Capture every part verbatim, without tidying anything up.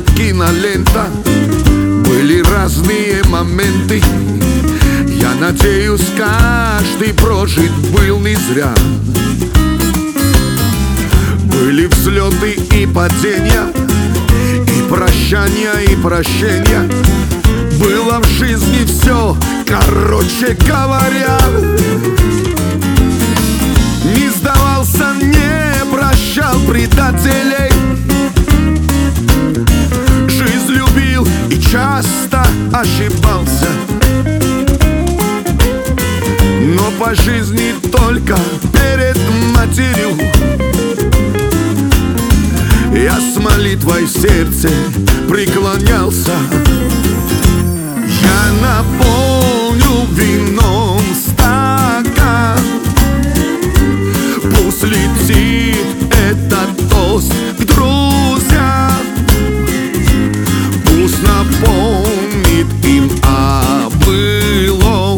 как кинолента. Были разные моменты, я надеюсь, каждый прожит был не зря. Были взлеты и падения, и прощания, и прощения. Было в жизни все, короче говоря. Не сдавался, не прощал предателей. Жизнь любил и часто ошибался, но по жизни только перед матерью я с молитвой в сердце преклонялся. Я наполню вином стакан, пусть летит этот тост к друзьям, пусть напомнит им о былом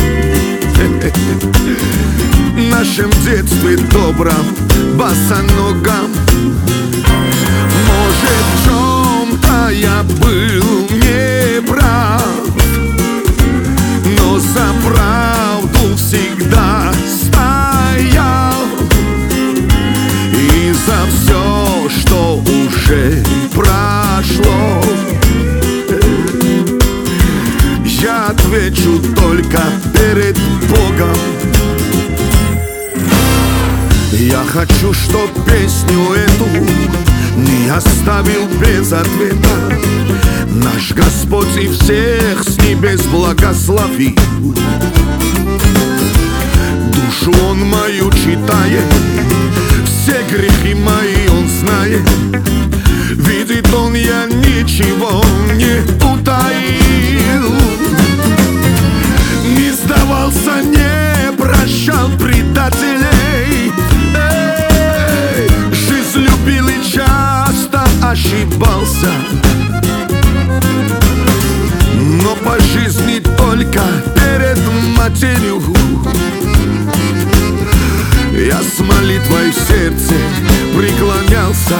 нашем детстве добром, босоногом. Может, в чем-то я был неправ, но за правду всегда стоял. И за все, что уже прошло, я отвечу только перед Богом. Я хочу, чтоб песню эту не оставил без ответа наш Господь, и всех с небес благословил. Душу Он мою читает, все грехи мои Он знает. Видит Он, я ничего не утаил. Не сдавался, не прощал предателей. Эй, жизнь любил и часто ошибался, но по жизни только перед матерью я с молитвой в сердце преклонялся.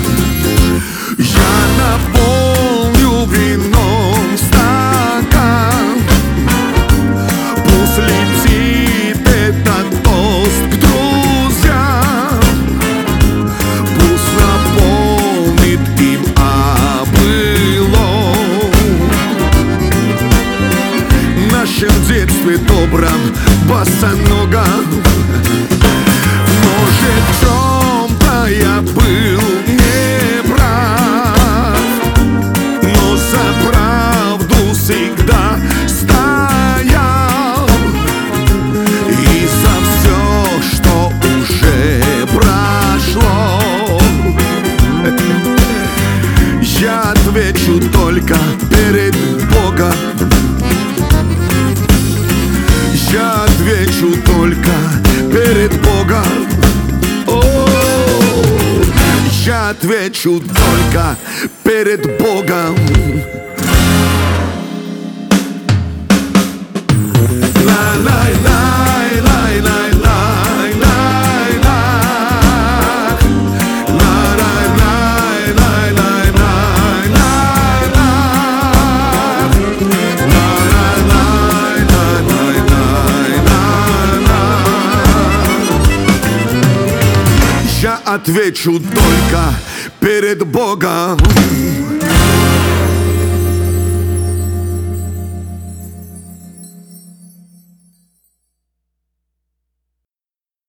Я наполню вином стакан, пусть летит этот тост к друзьям, пусть напомнит им о былом нашем детстве добром, босоногом. Может, в чем-то я был неправ, но за правду всегда стоял. И за все, что уже прошло, я отвечу только перед Богом. Я отвечу только перед Богом. О, я отвечу только перед Богом. Я отвечу только перед Богом.